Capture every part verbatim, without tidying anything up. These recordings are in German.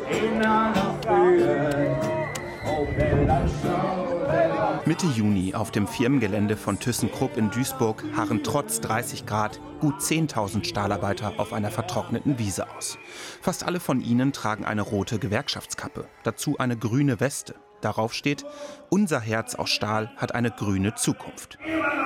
Mitte Juni auf dem Firmengelände von ThyssenKrupp in Duisburg harren trotz dreißig Grad gut zehntausend Stahlarbeiter auf einer vertrockneten Wiese aus. Fast alle von ihnen tragen eine rote Gewerkschaftskappe, dazu eine grüne Weste. Darauf steht: Unser Herz aus Stahl hat eine grüne Zukunft.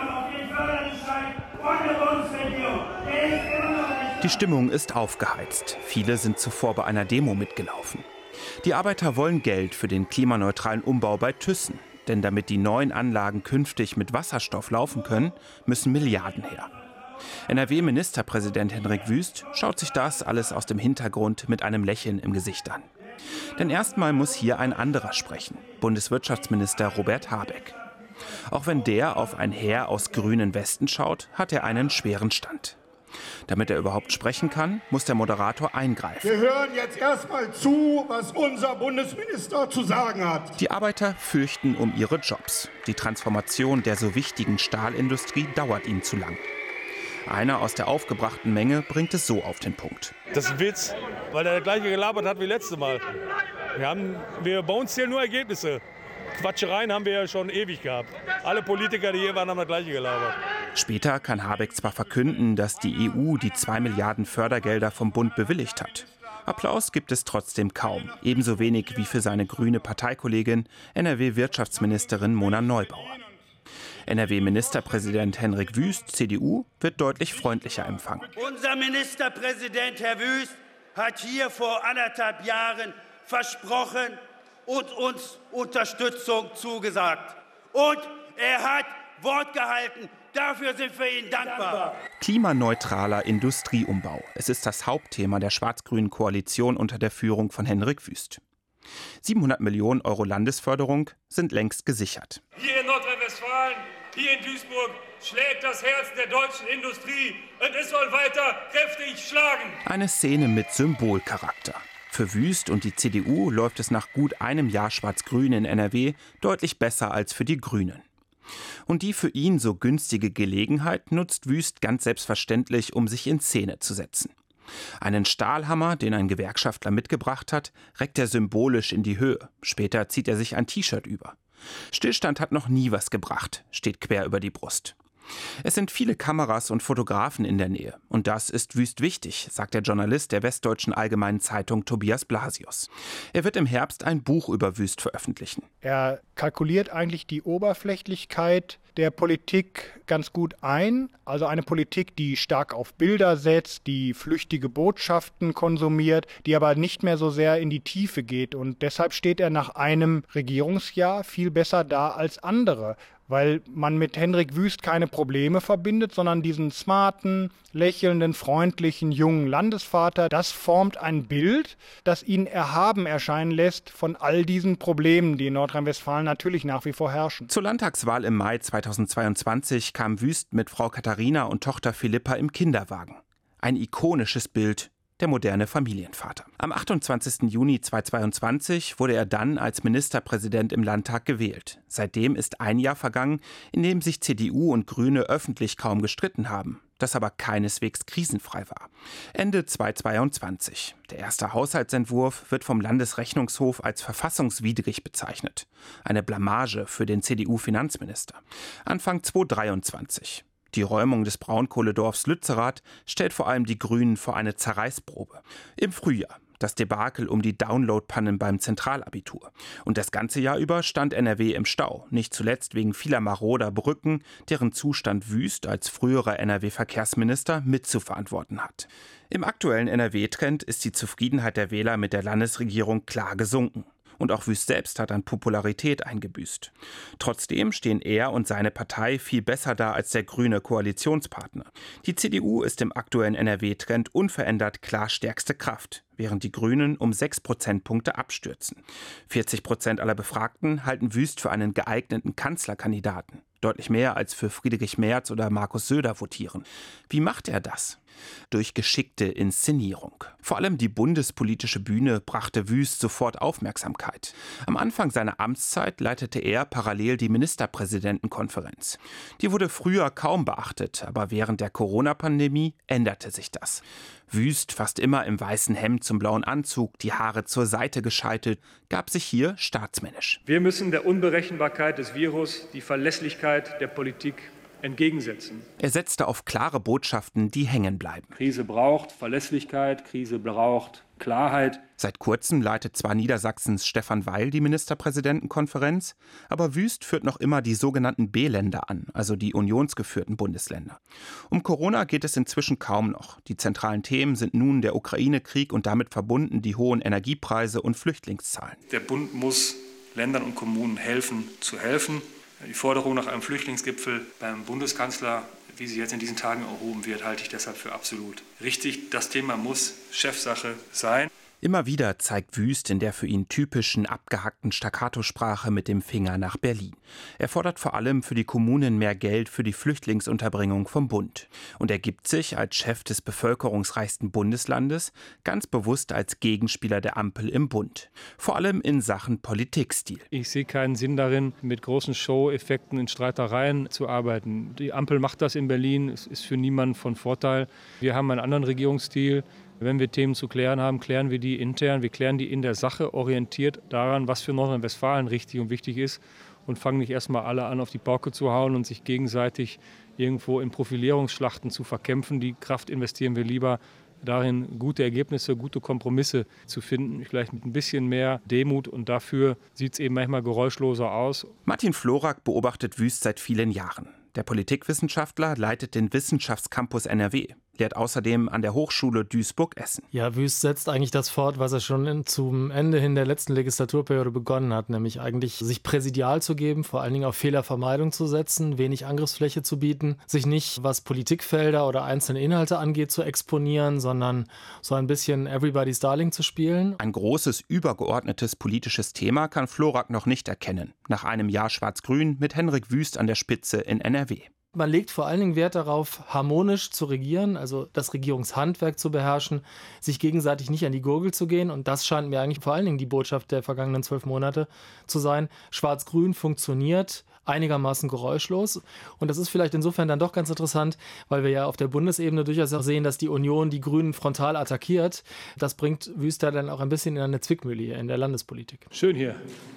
Die Stimmung ist aufgeheizt. Viele sind zuvor bei einer Demo mitgelaufen. Die Arbeiter wollen Geld für den klimaneutralen Umbau bei Thyssen. Denn damit die neuen Anlagen künftig mit Wasserstoff laufen können, müssen Milliarden her. N R W-Ministerpräsident Hendrik Wüst schaut sich das alles aus dem Hintergrund mit einem Lächeln im Gesicht an. Denn erstmal muss hier ein anderer sprechen, Bundeswirtschaftsminister Robert Habeck. Auch wenn der auf ein Heer aus grünen Westen schaut, hat er einen schweren Stand. Damit er überhaupt sprechen kann, muss der Moderator eingreifen. Wir hören jetzt erstmal zu, was unser Bundesminister zu sagen hat. Die Arbeiter fürchten um ihre Jobs. Die Transformation der so wichtigen Stahlindustrie dauert ihnen zu lang. Einer aus der aufgebrachten Menge bringt es so auf den Punkt. Das ist ein Witz, weil er das gleiche gelabert hat wie letztes Mal. Wir, haben, wir bei uns zählen nur Ergebnisse. Quatschereien haben wir ja schon ewig gehabt. Alle Politiker, die hier waren, haben das gleiche gelabert. Später kann Habeck zwar verkünden, dass die E U die zwei Milliarden Fördergelder vom Bund bewilligt hat. Applaus gibt es trotzdem kaum. Ebenso wenig wie für seine grüne Parteikollegin, N R W-Wirtschaftsministerin Mona Neubauer. N R W-Ministerpräsident Hendrik Wüst, C D U, wird deutlich freundlicher empfangen. Unser Ministerpräsident, Herr Wüst, hat hier vor anderthalb Jahren versprochen und uns Unterstützung zugesagt. Und er hat Wort gehalten. Dafür sind wir Ihnen dankbar. Klimaneutraler Industrieumbau. Es ist das Hauptthema der schwarz-grünen Koalition unter der Führung von Hendrik Wüst. siebenhundert Millionen Euro Landesförderung sind längst gesichert. Hier in Nordrhein-Westfalen, hier in Duisburg, schlägt das Herz der deutschen Industrie und es soll weiter kräftig schlagen. Eine Szene mit Symbolcharakter. Für Wüst und die C D U läuft es nach gut einem Jahr Schwarz-Grün in N R W deutlich besser als für die Grünen. Und die für ihn so günstige Gelegenheit nutzt Wüst ganz selbstverständlich, um sich in Szene zu setzen. Einen Stahlhammer, den ein Gewerkschaftler mitgebracht hat, reckt er symbolisch in die Höhe. Später zieht er sich ein T-Shirt über. Stillstand hat noch nie was gebracht, steht quer über die Brust. Es sind viele Kameras und Fotografen in der Nähe. Und das ist Wüst wichtig, sagt der Journalist der Westdeutschen Allgemeinen Zeitung Tobias Blasius. Er wird im Herbst ein Buch über Wüst veröffentlichen. Er kalkuliert eigentlich die Oberflächlichkeit der Politik ganz gut ein. Also eine Politik, die stark auf Bilder setzt, die flüchtige Botschaften konsumiert, die aber nicht mehr so sehr in die Tiefe geht. Und deshalb steht er nach einem Regierungsjahr viel besser da als andere. Weil man mit Hendrik Wüst keine Probleme verbindet, sondern diesen smarten, lächelnden, freundlichen, jungen Landesvater. Das formt ein Bild, das ihn erhaben erscheinen lässt von all diesen Problemen, die in Nordrhein-Westfalen natürlich nach wie vor herrschen. Zur Landtagswahl im Mai zweitausendzweiundzwanzig kam Wüst mit Frau Katharina und Tochter Philippa im Kinderwagen. Ein ikonisches Bild. Der moderne Familienvater. Am achtundzwanzigsten Juni zweitausendzweiundzwanzig wurde er dann als Ministerpräsident im Landtag gewählt. Seitdem ist ein Jahr vergangen, in dem sich C D U und Grüne öffentlich kaum gestritten haben, das aber keineswegs krisenfrei war. Ende zweitausendzweiundzwanzig. Der erste Haushaltsentwurf wird vom Landesrechnungshof als verfassungswidrig bezeichnet. Eine Blamage für den C D U-Finanzminister. Anfang zweitausenddreiundzwanzig. Die Räumung des Braunkohledorfs Lützerath stellt vor allem die Grünen vor eine Zerreißprobe. Im Frühjahr das Debakel um die Downloadpannen beim Zentralabitur. Und das ganze Jahr über stand N R W im Stau, nicht zuletzt wegen vieler maroder Brücken, deren Zustand Wüst als früherer N R W-Verkehrsminister mitzuverantworten hat. Im aktuellen N R W-Trend ist die Zufriedenheit der Wähler mit der Landesregierung klar gesunken. Und auch Wüst selbst hat an Popularität eingebüßt. Trotzdem stehen er und seine Partei viel besser da als der grüne Koalitionspartner. Die C D U ist im aktuellen N R W-Trend unverändert klar stärkste Kraft, während die Grünen um sechs Prozentpunkte abstürzen. vierzig Prozent aller Befragten halten Wüst für einen geeigneten Kanzlerkandidaten. Deutlich mehr als für Friedrich Merz oder Markus Söder votieren. Wie macht er das? Durch geschickte Inszenierung. Vor allem die bundespolitische Bühne brachte Wüst sofort Aufmerksamkeit. Am Anfang seiner Amtszeit leitete er parallel die Ministerpräsidentenkonferenz. Die wurde früher kaum beachtet, aber während der Corona-Pandemie änderte sich das. Wüst, fast immer im weißen Hemd zum blauen Anzug, die Haare zur Seite gescheitelt, gab sich hier staatsmännisch. Wir müssen der Unberechenbarkeit des Virus die Verlässlichkeit der Politik entgegensetzen. Er setzte auf klare Botschaften, die hängen bleiben. Krise braucht Verlässlichkeit, Krise braucht Klarheit. Seit kurzem leitet zwar Niedersachsens Stefan Weil die Ministerpräsidentenkonferenz, aber Wüst führt noch immer die sogenannten B-Länder an, also die unionsgeführten Bundesländer. Um Corona geht es inzwischen kaum noch. Die zentralen Themen sind nun der Ukraine-Krieg und damit verbunden die hohen Energiepreise und Flüchtlingszahlen. Der Bund muss Ländern und Kommunen helfen, zu helfen. Die Forderung nach einem Flüchtlingsgipfel beim Bundeskanzler, wie sie jetzt in diesen Tagen erhoben wird, halte ich deshalb für absolut richtig. Das Thema muss Chefsache sein. Immer wieder zeigt Wüst in der für ihn typischen abgehackten Staccatosprache mit dem Finger nach Berlin. Er fordert vor allem für die Kommunen mehr Geld für die Flüchtlingsunterbringung vom Bund. Und er gibt sich als Chef des bevölkerungsreichsten Bundeslandes ganz bewusst als Gegenspieler der Ampel im Bund. Vor allem in Sachen Politikstil. Ich sehe keinen Sinn darin, mit großen Show-Effekten in Streitereien zu arbeiten. Die Ampel macht das in Berlin, es ist für niemanden von Vorteil. Wir haben einen anderen Regierungsstil. Wenn wir Themen zu klären haben, klären wir die intern. Wir klären die in der Sache, orientiert daran, was für Nordrhein-Westfalen richtig und wichtig ist. Und fangen nicht erstmal alle an, auf die Pauke zu hauen und sich gegenseitig irgendwo in Profilierungsschlachten zu verkämpfen. Die Kraft investieren wir lieber darin, gute Ergebnisse, gute Kompromisse zu finden. Vielleicht mit ein bisschen mehr Demut. Und dafür sieht es eben manchmal geräuschloser aus. Martin Florak beobachtet Wüst seit vielen Jahren. Der Politikwissenschaftler leitet den Wissenschaftscampus N R W, lehrt außerdem an der Hochschule Duisburg-Essen. Ja, Wüst setzt eigentlich das fort, was er schon in, zum Ende hin der letzten Legislaturperiode begonnen hat, nämlich eigentlich sich präsidial zu geben, vor allen Dingen auf Fehlervermeidung zu setzen, wenig Angriffsfläche zu bieten, sich nicht, was Politikfelder oder einzelne Inhalte angeht, zu exponieren, sondern so ein bisschen Everybody's Darling zu spielen. Ein großes, übergeordnetes politisches Thema kann Florak noch nicht erkennen, nach einem Jahr Schwarz-Grün mit Henrik Wüst an der Spitze in N R W. Man legt vor allen Dingen Wert darauf, harmonisch zu regieren, also das Regierungshandwerk zu beherrschen, sich gegenseitig nicht an die Gurgel zu gehen. Und das scheint mir eigentlich vor allen Dingen die Botschaft der vergangenen zwölf Monate zu sein. Schwarz-Grün funktioniert einigermaßen geräuschlos. Und das ist vielleicht insofern dann doch ganz interessant, weil wir ja auf der Bundesebene durchaus auch sehen, dass die Union die Grünen frontal attackiert. Das bringt Wüster dann auch ein bisschen in eine Zwickmühle hier in der Landespolitik. Schön hier.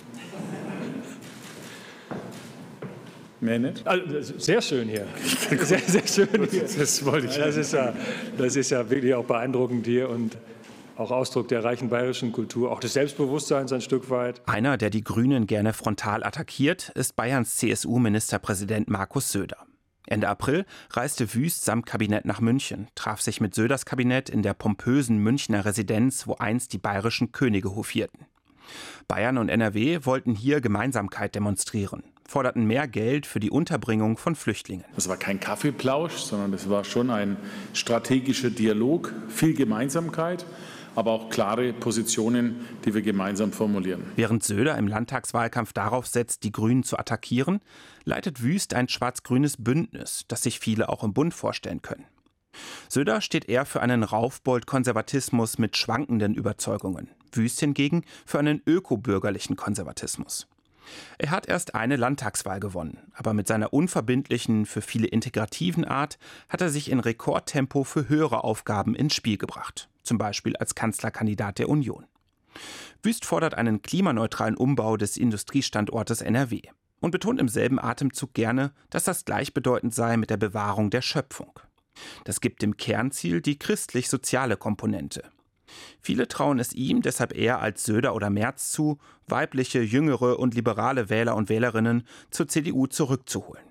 Mehr nicht? Also, sehr schön hier. Sehr, sehr schön hier. Das wollte ich. Das ist ja, das ist ja wirklich auch beeindruckend hier und auch Ausdruck der reichen bayerischen Kultur, auch des Selbstbewusstseins ein Stück weit. Einer, der die Grünen gerne frontal attackiert, ist Bayerns C S U-Ministerpräsident Markus Söder. Ende April reiste Wüst samt Kabinett nach München, traf sich mit Söders Kabinett in der pompösen Münchner Residenz, wo einst die bayerischen Könige hofierten. Bayern und N R W wollten hier Gemeinsamkeit demonstrieren, forderten mehr Geld für die Unterbringung von Flüchtlingen. Das war kein Kaffeeplausch, sondern das war schon ein strategischer Dialog, viel Gemeinsamkeit, aber auch klare Positionen, die wir gemeinsam formulieren. Während Söder im Landtagswahlkampf darauf setzt, die Grünen zu attackieren, leitet Wüst ein schwarz-grünes Bündnis, das sich viele auch im Bund vorstellen können. Söder steht eher für einen Raufbold-Konservatismus mit schwankenden Überzeugungen, Wüst hingegen für einen ökobürgerlichen Konservatismus. Er hat erst eine Landtagswahl gewonnen, aber mit seiner unverbindlichen, für viele integrativen Art hat er sich in Rekordtempo für höhere Aufgaben ins Spiel gebracht, zum Beispiel als Kanzlerkandidat der Union. Wüst fordert einen klimaneutralen Umbau des Industriestandortes N R W und betont im selben Atemzug gerne, dass das gleichbedeutend sei mit der Bewahrung der Schöpfung. Das gibt dem Kernziel die christlich-soziale Komponente. Viele trauen es ihm deshalb eher als Söder oder Merz zu, weibliche, jüngere und liberale Wähler und Wählerinnen zur C D U zurückzuholen.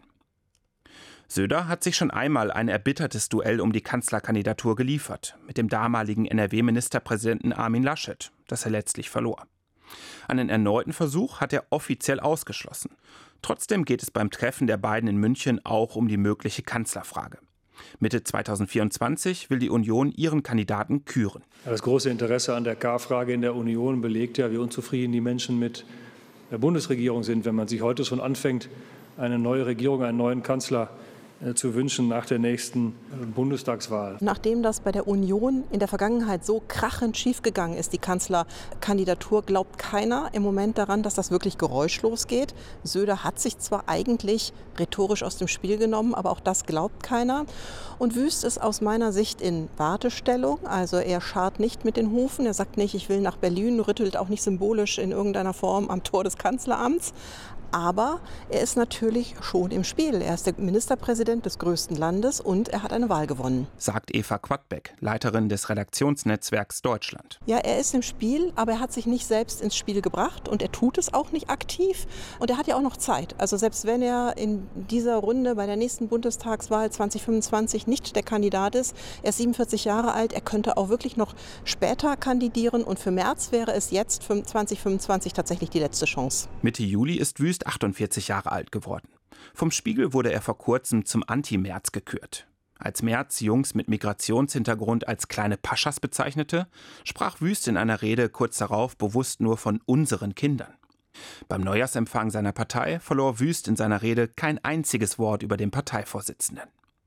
Söder hat sich schon einmal ein erbittertes Duell um die Kanzlerkandidatur geliefert, mit dem damaligen N R W-Ministerpräsidenten Armin Laschet, das er letztlich verlor. Einen erneuten Versuch hat er offiziell ausgeschlossen. Trotzdem geht es beim Treffen der beiden in München auch um die mögliche Kanzlerfrage. Mitte zweitausendvierundzwanzig will die Union ihren Kandidaten küren. Das große Interesse an der K-Frage in der Union belegt ja, wie unzufrieden die Menschen mit der Bundesregierung sind, wenn man sich heute schon anfängt, eine neue Regierung, einen neuen Kanzler zu wünschen nach der nächsten Bundestagswahl. Nachdem das bei der Union in der Vergangenheit so krachend schiefgegangen ist, die Kanzlerkandidatur, glaubt keiner im Moment daran, dass das wirklich geräuschlos geht. Söder hat sich zwar eigentlich rhetorisch aus dem Spiel genommen, aber auch das glaubt keiner. Und Wüst ist aus meiner Sicht in Wartestellung. Also er scharrt nicht mit den Hufen. Er sagt nicht, ich will nach Berlin, rüttelt auch nicht symbolisch in irgendeiner Form am Tor des Kanzleramts. Aber er ist natürlich schon im Spiel. Er ist der Ministerpräsident des größten Landes und er hat eine Wahl gewonnen. Sagt Eva Quadbeck, Leiterin des Redaktionsnetzwerks Deutschland. Ja, er ist im Spiel, aber er hat sich nicht selbst ins Spiel gebracht und er tut es auch nicht aktiv. Und er hat ja auch noch Zeit. Also selbst wenn er in dieser Runde bei der nächsten Bundestagswahl zwanzig fünfundzwanzig nicht der Kandidat ist, er ist siebenundvierzig Jahre alt, er könnte auch wirklich noch später kandidieren. Und für Merz wäre es jetzt zwanzig fünfundzwanzig tatsächlich die letzte Chance. Mitte Juli ist Wüst achtundvierzig Jahre alt geworden. Vom Spiegel wurde er vor kurzem zum Anti-Merz gekürt. Als Merz Jungs mit Migrationshintergrund als kleine Paschas bezeichnete, sprach Wüst in einer Rede kurz darauf bewusst nur von unseren Kindern. Beim Neujahrsempfang seiner Partei verlor Wüst in seiner Rede kein einziges Wort über den Parteivorsitzenden.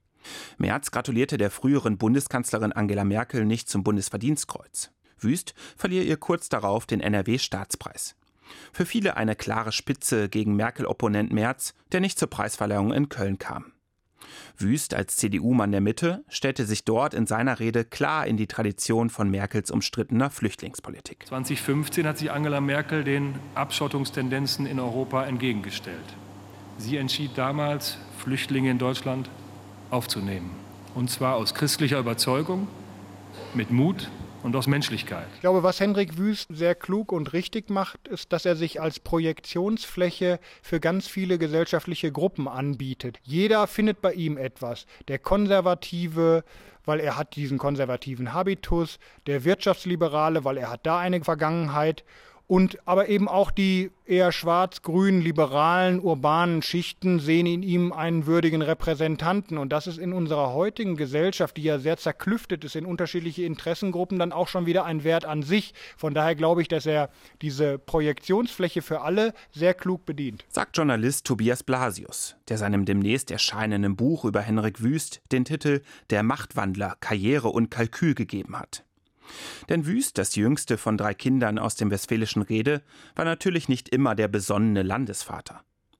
Merz gratulierte der früheren Bundeskanzlerin Angela Merkel nicht zum Bundesverdienstkreuz. Wüst verlieh ihr kurz darauf den N R W-Staatspreis. Für viele eine klare Spitze gegen Merkel-Opponent Merz, der nicht zur Preisverleihung in Köln kam. Wüst als C D U-Mann der Mitte stellte sich dort in seiner Rede klar in die Tradition von Merkels umstrittener Flüchtlingspolitik. zwanzig fünfzehn hat sich Angela Merkel den Abschottungstendenzen in Europa entgegengestellt. Sie entschied damals, Flüchtlinge in Deutschland aufzunehmen. Und zwar aus christlicher Überzeugung, mit Mut und aus Menschlichkeit. Ich glaube, was Hendrik Wüst sehr klug und richtig macht, ist, dass er sich als Projektionsfläche für ganz viele gesellschaftliche Gruppen anbietet. Jeder findet bei ihm etwas. Der Konservative, weil er hat diesen konservativen Habitus, der Wirtschaftsliberale, weil er hat da eine Vergangenheit. Und aber eben auch die eher schwarz-grün, liberalen, urbanen Schichten sehen in ihm einen würdigen Repräsentanten. Und das ist in unserer heutigen Gesellschaft, die ja sehr zerklüftet ist in unterschiedliche Interessengruppen, dann auch schon wieder ein Wert an sich. Von daher glaube ich, dass er diese Projektionsfläche für alle sehr klug bedient. Sagt Journalist Tobias Blasius, der seinem demnächst erscheinenden Buch über Henrik Wüst den Titel »Der Machtwandler, Karriere und Kalkül« gegeben hat. Denn Wüst, das jüngste von drei Kindern aus dem Westfälischen Rede, war natürlich nicht immer der besonnene Landesvater.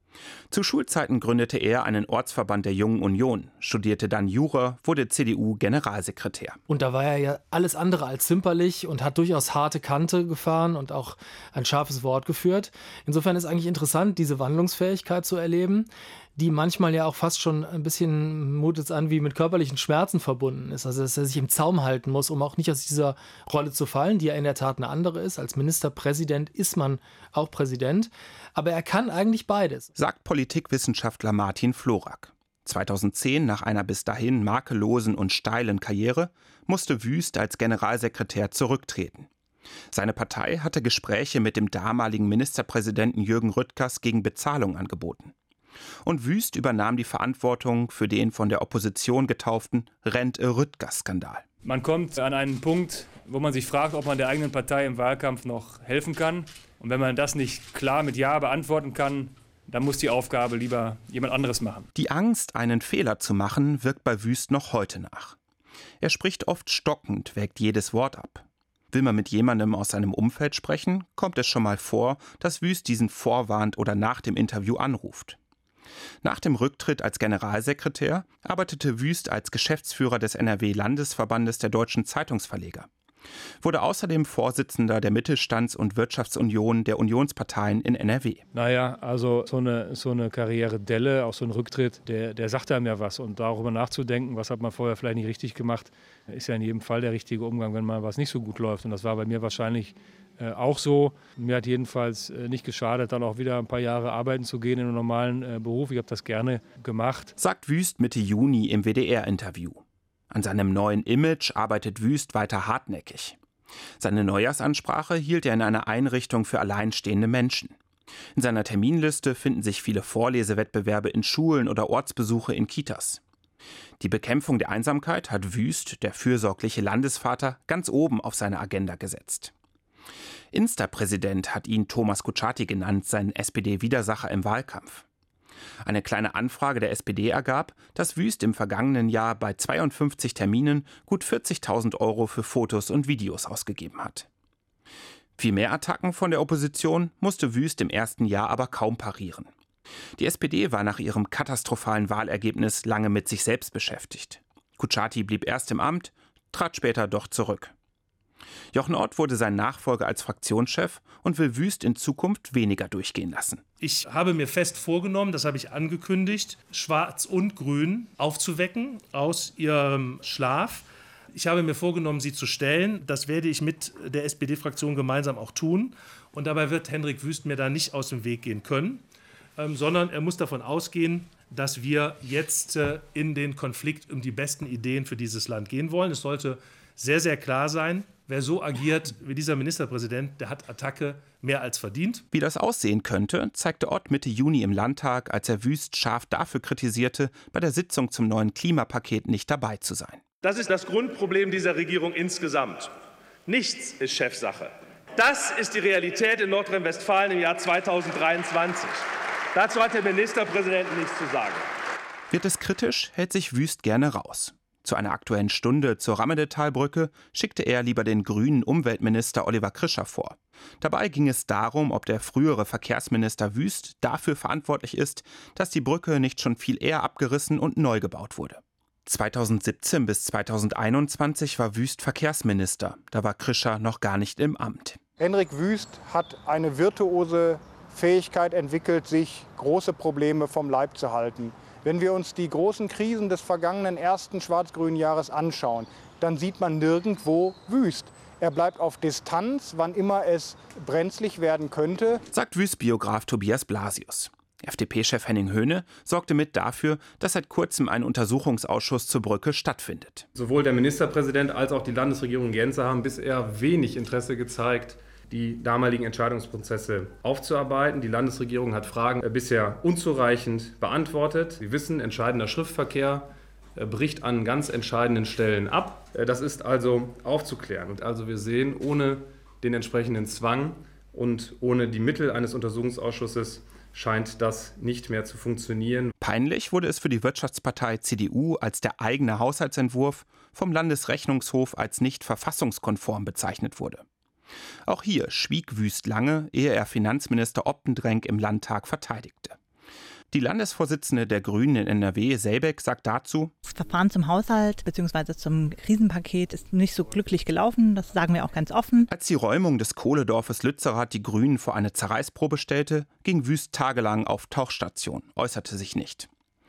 Zu Schulzeiten gründete er einen Ortsverband der Jungen Union, studierte dann Jura, wurde C D U-Generalsekretär. Und da war er ja alles andere als zimperlich und hat durchaus harte Kante gefahren und auch ein scharfes Wort geführt. Insofern ist eigentlich interessant, diese Wandlungsfähigkeit zu erleben, die manchmal ja auch fast schon ein bisschen, mutet es an, wie mit körperlichen Schmerzen verbunden ist. Also dass er sich im Zaum halten muss, um auch nicht aus dieser Rolle zu fallen, die ja in der Tat eine andere ist. Als Ministerpräsident ist man auch Präsident. Aber er kann eigentlich beides. Sagt Politikwissenschaftler Martin Florak. zweitausendzehn, nach einer bis dahin makellosen und steilen Karriere, musste Wüst als Generalsekretär zurücktreten. Seine Partei hatte Gespräche mit dem damaligen Ministerpräsidenten Jürgen Rüttgers gegen Bezahlung angeboten. Und Wüst übernahm die Verantwortung für den von der Opposition getauften Rente-Rüttgers-Skandal. Man kommt an einen Punkt, wo man sich fragt, ob man der eigenen Partei im Wahlkampf noch helfen kann. Und wenn man das nicht klar mit Ja beantworten kann, dann muss die Aufgabe lieber jemand anderes machen. Die Angst, einen Fehler zu machen, wirkt bei Wüst noch heute nach. Er spricht oft stockend, wägt jedes Wort ab. Will man mit jemandem aus seinem Umfeld sprechen, kommt es schon mal vor, dass Wüst diesen vorwarnt oder nach dem Interview anruft. Nach dem Rücktritt als Generalsekretär arbeitete Wüst als Geschäftsführer des N R W-Landesverbandes der deutschen Zeitungsverleger. Wurde außerdem Vorsitzender der Mittelstands- und Wirtschaftsunion der Unionsparteien in N R W. Naja, also so eine, so eine Karrieredelle, auch so ein Rücktritt, der, der sagt einem ja was. Und darüber nachzudenken, was hat man vorher vielleicht nicht richtig gemacht, ist ja in jedem Fall der richtige Umgang, wenn mal was nicht so gut läuft. Und das war bei mir wahrscheinlich äh, auch so. Mir hat jedenfalls äh, nicht geschadet, dann auch wieder ein paar Jahre arbeiten zu gehen in einem normalen äh, Beruf. Ich habe das gerne gemacht. Sagt Wüst Mitte Juni im W D R-Interview. An seinem neuen Image arbeitet Wüst weiter hartnäckig. Seine Neujahrsansprache hielt er in einer Einrichtung für alleinstehende Menschen. In seiner Terminliste finden sich viele Vorlesewettbewerbe in Schulen oder Ortsbesuche in Kitas. Die Bekämpfung der Einsamkeit hat Wüst, der fürsorgliche Landesvater, ganz oben auf seine Agenda gesetzt. Insta-Präsident hat ihn Thomas Kutschaty genannt, sein S P D-Widersacher im Wahlkampf. Eine kleine Anfrage der S P D ergab, dass Wüst im vergangenen Jahr bei zweiundfünfzig Terminen gut vierzigtausend Euro für Fotos und Videos ausgegeben hat. Viel mehr Attacken von der Opposition musste Wüst im ersten Jahr aber kaum parieren. Die S P D war nach ihrem katastrophalen Wahlergebnis lange mit sich selbst beschäftigt. Kutschaty blieb erst im Amt, trat später doch zurück. Jochen Ott wurde sein Nachfolger als Fraktionschef und will Wüst in Zukunft weniger durchgehen lassen. Ich habe mir fest vorgenommen, das habe ich angekündigt, Schwarz und Grün aufzuwecken aus ihrem Schlaf. Ich habe mir vorgenommen, sie zu stellen. Das werde ich mit der S P D-Fraktion gemeinsam auch tun. Und dabei wird Hendrik Wüst mir da nicht aus dem Weg gehen können, ähm, sondern er muss davon ausgehen, dass wir jetzt äh, in den Konflikt um die besten Ideen für dieses Land gehen wollen. Es sollte sehr, sehr klar sein, wer so agiert wie dieser Ministerpräsident, der hat Attacke mehr als verdient. Wie das aussehen könnte, zeigte Ott Mitte Juni im Landtag, als er Wüst scharf dafür kritisierte, bei der Sitzung zum neuen Klimapaket nicht dabei zu sein. Das ist das Grundproblem dieser Regierung insgesamt. Nichts ist Chefsache. Das ist die Realität in Nordrhein-Westfalen im Jahr zweitausenddreiundzwanzig. Dazu hat der Ministerpräsident nichts zu sagen. Wird es kritisch, hält sich Wüst gerne raus. Zu einer Aktuellen Stunde zur Rammedetalbrücke schickte er lieber den grünen Umweltminister Oliver Krischer vor. Dabei ging es darum, ob der frühere Verkehrsminister Wüst dafür verantwortlich ist, dass die Brücke nicht schon viel eher abgerissen und neu gebaut wurde. zweitausendsiebzehn bis zweitausendeinundzwanzig war Wüst Verkehrsminister. Da war Krischer noch gar nicht im Amt. Hendrik Wüst hat eine virtuose Fähigkeit entwickelt, sich große Probleme vom Leib zu halten. Wenn wir uns die großen Krisen des vergangenen ersten schwarz-grünen Jahres anschauen, dann sieht man nirgendwo Wüst. Er bleibt auf Distanz, wann immer es brenzlig werden könnte, sagt Wüst-Biograf Tobias Blasius. F D P-Chef Henning Höhne sorgte mit dafür, dass seit kurzem ein Untersuchungsausschuss zur Brücke stattfindet. Sowohl der Ministerpräsident als auch die Landesregierung in Gänze haben bisher wenig Interesse gezeigt, die damaligen Entscheidungsprozesse aufzuarbeiten. Die Landesregierung hat Fragen bisher unzureichend beantwortet. Sie wissen, entscheidender Schriftverkehr bricht an ganz entscheidenden Stellen ab. Das ist also aufzuklären. Und also wir sehen, ohne den entsprechenden Zwang und ohne die Mittel eines Untersuchungsausschusses scheint das nicht mehr zu funktionieren. Peinlich wurde es für die Wirtschaftspartei C D U, als der eigene Haushaltsentwurf vom Landesrechnungshof als nicht verfassungskonform bezeichnet wurde. Auch hier schwieg Wüst lange, ehe er Finanzminister Optendrenk im Landtag verteidigte. Die Landesvorsitzende der Grünen in N R W, Selbeck, sagt dazu: Das Verfahren zum Haushalt bzw. zum Krisenpaket ist nicht so glücklich gelaufen, das sagen wir auch ganz offen. Als die Räumung des Kohledorfes Lützerath die Grünen vor eine Zerreißprobe stellte, ging Wüst tagelang auf Tauchstation, äußerte sich nicht.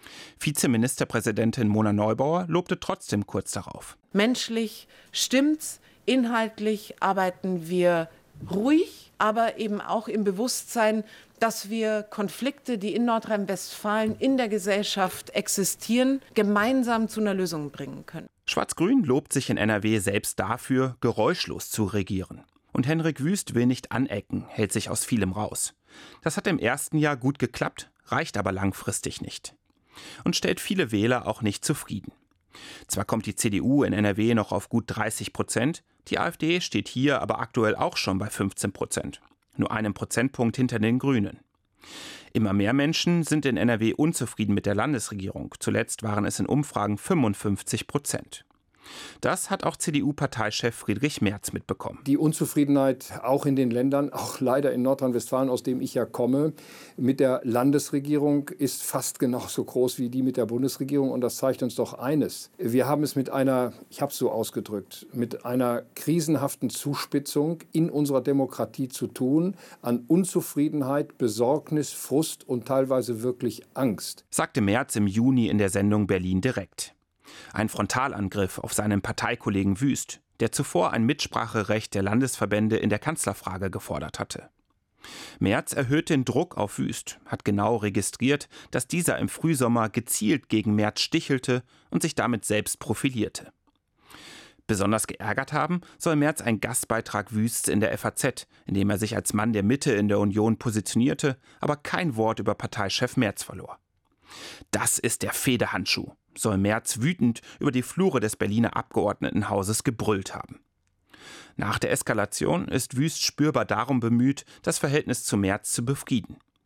Vizeministerpräsidentin Mona Neubauer lobte trotzdem kurz darauf. Menschlich stimmt's, inhaltlich arbeiten wir ruhig, aber eben auch im Bewusstsein, dass wir Konflikte, die in Nordrhein-Westfalen in der Gesellschaft existieren, gemeinsam zu einer Lösung bringen können. Schwarz-Grün lobt sich in N R W selbst dafür, geräuschlos zu regieren. Und Hendrik Wüst will nicht anecken, hält sich aus vielem raus. Das hat im ersten Jahr gut geklappt, reicht aber langfristig nicht. Und stellt viele Wähler auch nicht zufrieden. Zwar kommt die C D U in N R W noch auf gut dreißig Prozent, die AfD steht hier aber aktuell auch schon bei fünfzehn Prozent. Nur einen Prozentpunkt hinter den Grünen. Immer mehr Menschen sind in N R W unzufrieden mit der Landesregierung. Zuletzt waren es in Umfragen fünfundfünfzig Prozent. Das hat auch C D U-Parteichef Friedrich Merz mitbekommen. Die Unzufriedenheit auch in den Ländern, auch leider in Nordrhein-Westfalen, aus dem ich ja komme, mit der Landesregierung ist fast genauso groß wie die mit der Bundesregierung. Und das zeigt uns doch eines. Wir haben es mit einer, ich habe es so ausgedrückt, mit einer krisenhaften Zuspitzung in unserer Demokratie zu tun, an Unzufriedenheit, Besorgnis, Frust und teilweise wirklich Angst, sagte Merz im Juni in der Sendung Berlin direkt. Ein Frontalangriff auf seinen Parteikollegen Wüst, der zuvor ein Mitspracherecht der Landesverbände in der Kanzlerfrage gefordert hatte. Merz erhöht den Druck auf Wüst, hat genau registriert, dass dieser im Frühsommer gezielt gegen Merz stichelte und sich damit selbst profilierte. Besonders geärgert haben soll Merz ein Gastbeitrag Wüsts in der F A Z, in dem er sich als Mann der Mitte in der Union positionierte, aber kein Wort über Parteichef Merz verlor. Das ist der Fehdehandschuh, soll Merz wütend über die Flure des Berliner Abgeordnetenhauses gebrüllt haben. Nach der Eskalation ist Wüst spürbar darum bemüht, das Verhältnis zu Merz zu befrieden.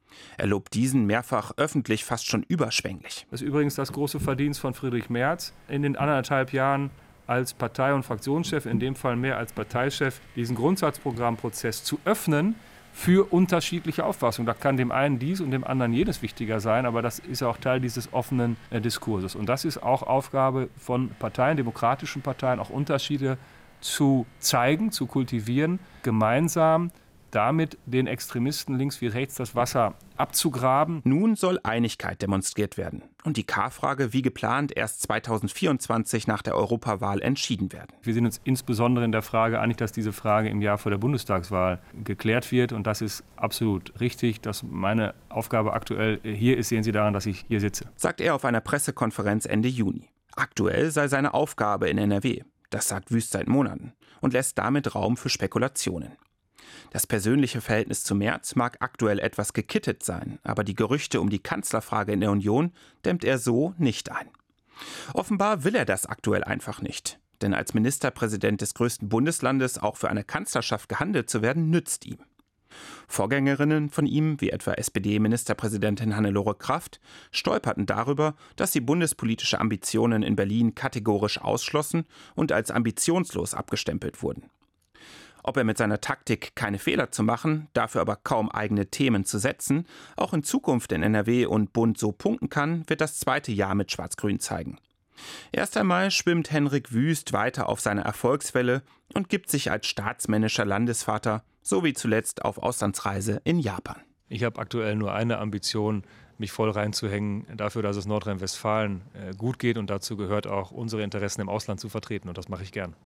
Er lobt diesen mehrfach öffentlich fast schon überschwänglich. Das ist übrigens das große Verdienst von Friedrich Merz in den anderthalb Jahren als Partei- und Fraktionschef, in dem Fall mehr als Parteichef, diesen Grundsatzprogrammprozess zu öffnen für unterschiedliche Auffassungen. Da kann dem einen dies und dem anderen jenes wichtiger sein, aber das ist auch Teil dieses offenen äh, Diskurses. Und das ist auch Aufgabe von Parteien, demokratischen Parteien, auch Unterschiede zu zeigen, zu kultivieren, gemeinsam damit den Extremisten links wie rechts das Wasser abzugraben. Nun soll Einigkeit demonstriert werden und die K-Frage wie geplant erst zweitausendvierundzwanzig nach der Europawahl entschieden werden. Wir sind uns insbesondere in der Frage einig, dass diese Frage im Jahr vor der Bundestagswahl geklärt wird und das ist absolut richtig, dass meine Aufgabe aktuell hier ist, sehen Sie daran, dass ich hier sitze. Sagt er auf einer Pressekonferenz Ende Juni. Aktuell sei seine Aufgabe in N R W. Das sagt Wüst seit Monaten und lässt damit Raum für Spekulationen. Das persönliche Verhältnis zu Merz mag aktuell etwas gekittet sein, aber die Gerüchte um die Kanzlerfrage in der Union dämmt er so nicht ein. Offenbar will er das aktuell einfach nicht, denn als Ministerpräsident des größten Bundeslandes auch für eine Kanzlerschaft gehandelt zu werden, nützt ihm. Vorgängerinnen von ihm, wie etwa S P D-Ministerpräsidentin Hannelore Kraft, stolperten darüber, dass sie bundespolitische Ambitionen in Berlin kategorisch ausschlossen und als ambitionslos abgestempelt wurden. Ob er mit seiner Taktik, keine Fehler zu machen, dafür aber kaum eigene Themen zu setzen, auch in Zukunft in N R W und Bund so punkten kann, wird das zweite Jahr mit Schwarz-Grün zeigen. Erst einmal schwimmt Henrik Wüst weiter auf seiner Erfolgswelle und gibt sich als staatsmännischer Landesvater, so wie zuletzt auf Auslandsreise in Japan. Ich habe aktuell nur eine Ambition, mich voll reinzuhängen dafür, dass es Nordrhein-Westfalen gut geht und dazu gehört auch, unsere Interessen im Ausland zu vertreten und das mache ich gern.